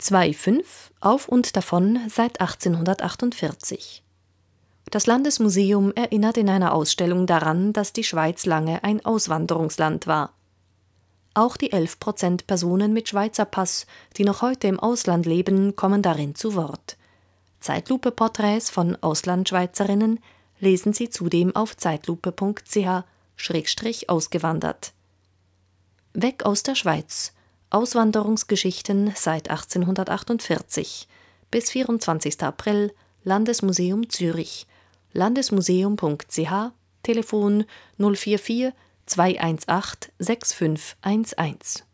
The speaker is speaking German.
2,5 auf und davon seit 1848. Das Landesmuseum erinnert in einer Ausstellung daran, dass die Schweiz lange ein Auswanderungsland war. Auch die 11% Personen mit Schweizer Pass, die noch heute im Ausland leben, kommen darin zu Wort. Zeitlupe-Porträts von Auslandschweizerinnen lesen Sie zudem auf zeitlupe.ch/ausgewandert. Weg aus der Schweiz. Auswanderungsgeschichten seit 1848. Bis 24. April, Landesmuseum Zürich. Landesmuseum.ch, Telefon 044 218 6511.